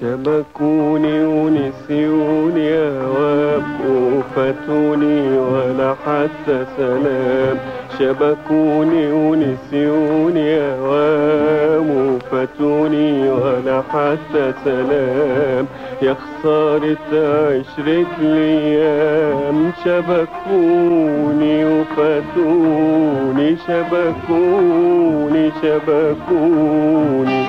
شبكوني ونسيوني أوام وفاتوني ولا حتى سلام. شبكوني ونسيوني أوام وفاتوني ولا حتى سلام. يا خسارة عشرة الأيام. شبكوني وفاتوني شبكوني شبكوني.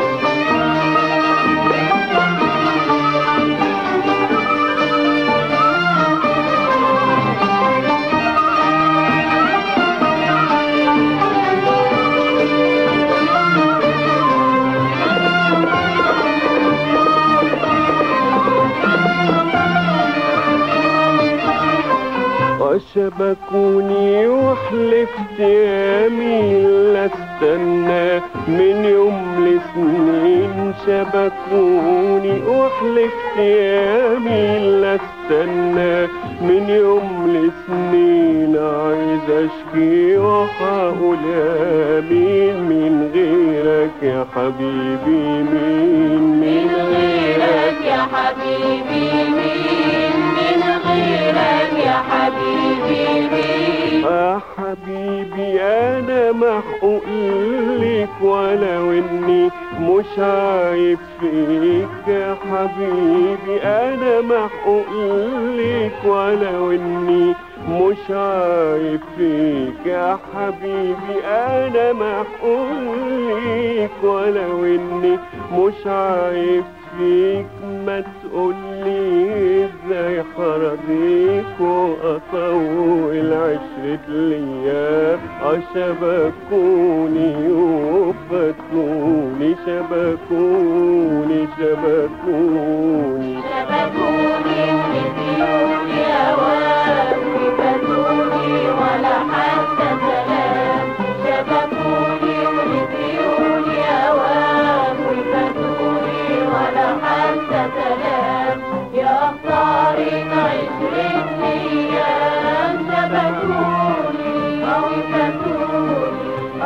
شبكوني وحلفت يمين لا استنى من يوم لسنين. شبكوني وحلفت يمين لا استنى من يوم لسنين. عايز اشكي وهقول امين من غيرك يا حبيبي مين. من غيرك يا حبيبي مين. من غيرك يا حبيبي مين. حبيبي انا محقوق ليك ولو اني مش عايب فيك. يا حبيبي انا محقوق ليك ولو اني مش عايب فيك. يا حبيبي انا محقوق ليك ولو اني مش عايب فيك. ما تقولي ازاي حرضيك واطول عشرة الايام. شبكوني وفاتوني شبكوني شبكوني. شبكوني ونسيوني أوام وفاتوني ولا حتى سلام. شبكوني ونسيوني أوام وفاتوني ولا حتى سلام. يا خسارة عشرة أيام. شبكوني وفاتوني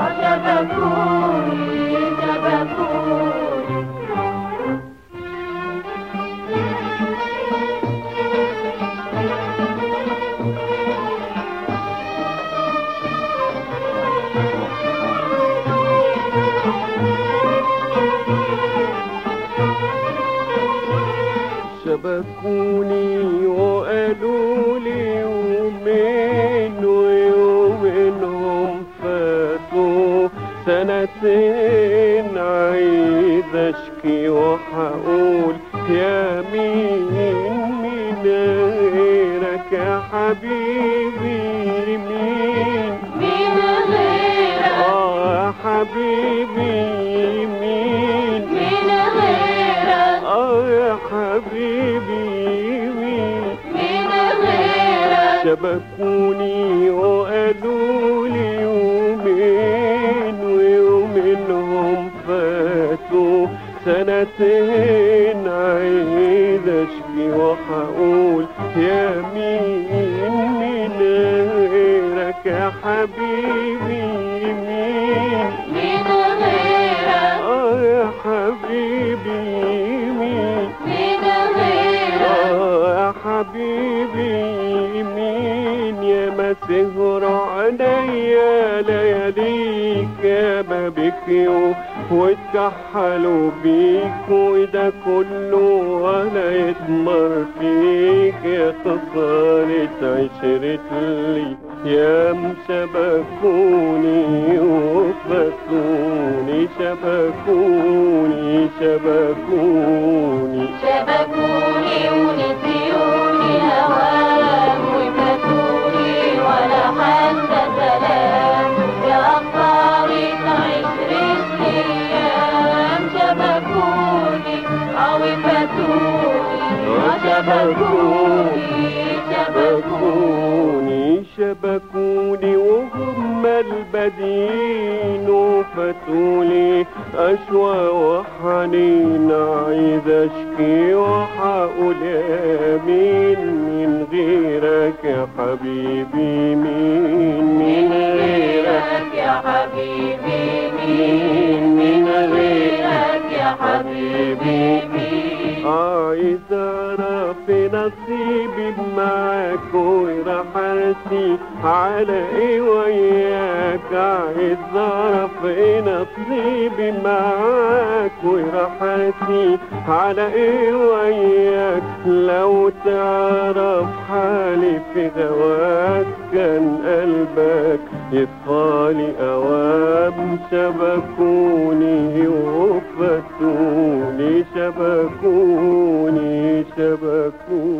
شبكوني شبكوني. شبكوني وقالوا لي يومين ويومينهم فاتوا سنتين. عايز اشكي وهقول يا مين من غيرك يا حبيبي مين. من غيرك يا حبيبي مين. من غيرك يا حبيبي مين. من غيرك. شبكوني وقالوا لي يومين ويومينهم فاتوا سنتين. عايز اشكي وهقول يا مين من غيرك يا حبيبي مين. من غيرك يا حبيبي مين. من غيرك. يا حبيبي مين. يا ما سهر عينيا لياليك يا ما بكيوا واتكحلوا بيك وده كله ولا يتمر فيك. يا خسارة عشرة الأيام. شبكوني وفاتوني شبكوني شبكوني. شبكوني ونسيوني أوام وفاتوني ولا حتى سلام. يا خسارة عشرة أيام. شبكوني وفاتوني شبكوني شبكوني. شبكوني وهم البدين وفاتولي أشوى وحنين. عايز أشكي وهقول مين من غيرك يا حبيبي مين. من غيرك يا حبيبي مين. من غيرك يا حبيبي مين. عايز اعرف نصيبي معاك ورحلتي على ايه وياك، عايز اعرف نصيبي معاك ورحلتي على ايه وياك. لو تعرف حالي في هواك كان قلبك يصفالي اوام. شبكوني وفتوني، شبكوني شبكوني.